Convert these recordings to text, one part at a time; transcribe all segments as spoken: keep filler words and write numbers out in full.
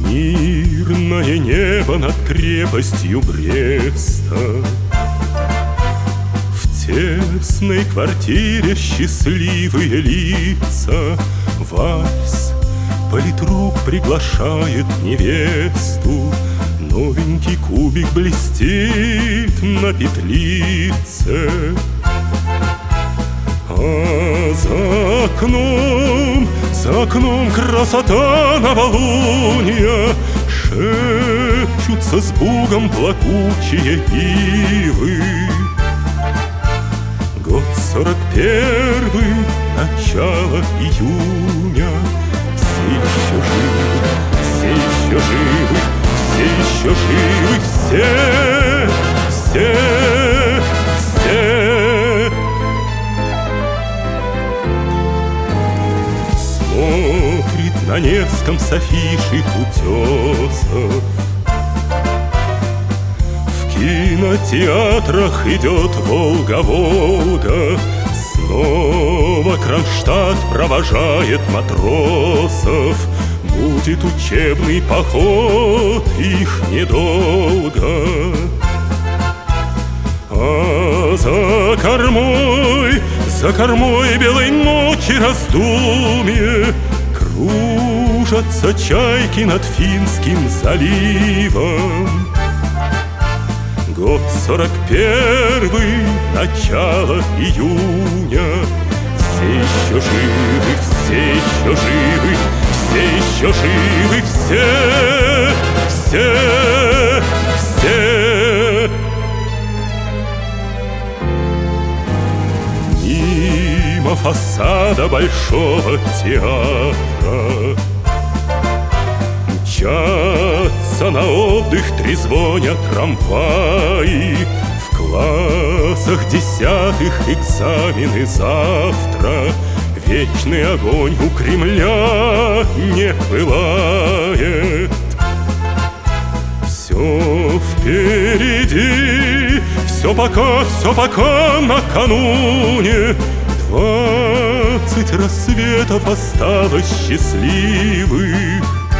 Мирное небо над крепостью Бреста. В тесной квартире счастливые лица. Вальс, политрук приглашает невесту. Новенький кубик блестит на петлице. А за окном, за окном красота новолуния. Шепчутся с бугом плакучие ивы. Год сорок первый, начало июня. Все еще живы, все еще живы, все еще живы, все, все, все. Смотрит на Невском с афиши утесов. В кинотеатрах идет Волга-Волга. Снова Кронштадт провожает матросов. Будет учебный поход, их недолго. А за кормой, за кормой белой ночи раздумье. Кружатся чайки над Финским заливом. Год сорок первый, начало июня. Все еще живы, все еще живы, все еще живы, все, все, все. Мимо фасада Большого театра мчатся на отдых, трезвонят трамваи. В классах десятых экзамены завтра. Вечный огонь у Кремля не пылает. Все впереди, все пока, все пока накануне. Двадцать рассветов осталось счастливых.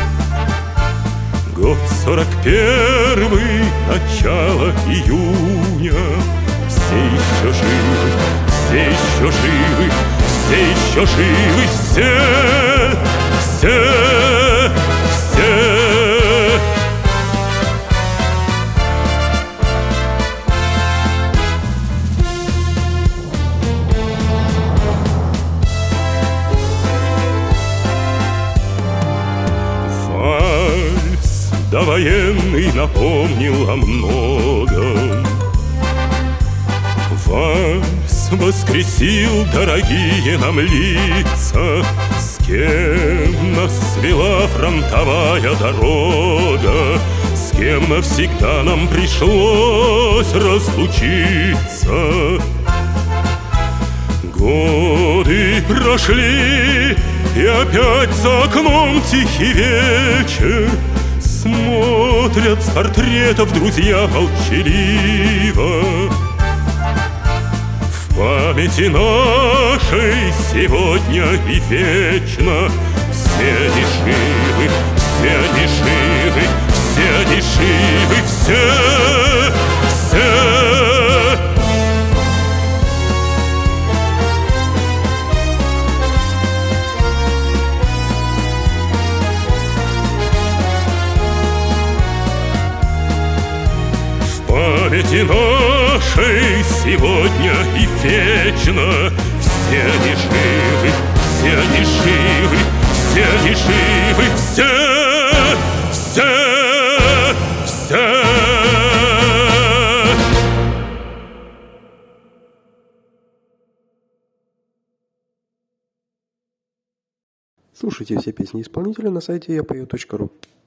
Год сорок первый, начало июня. Все еще живы, все еще живы, все еще живы, все, все, все. Вальс довоенный напомнил о многом. Вальс воскресил дорогие нам лица. С кем нас свела фронтовая дорога, с кем навсегда нам пришлось разлучиться. Годы прошли, и опять за окном тихий вечер. Смотрят с портретов друзья молчаливо. В памяти нашей сегодня и вечно все они живы, все они живы, все они живы, все, все. В памяти нашей сегодня и вечно все они живы, все они живы, все они живы, все, все, все. Слушайте все песни исполнителя на сайте я пою точка ру.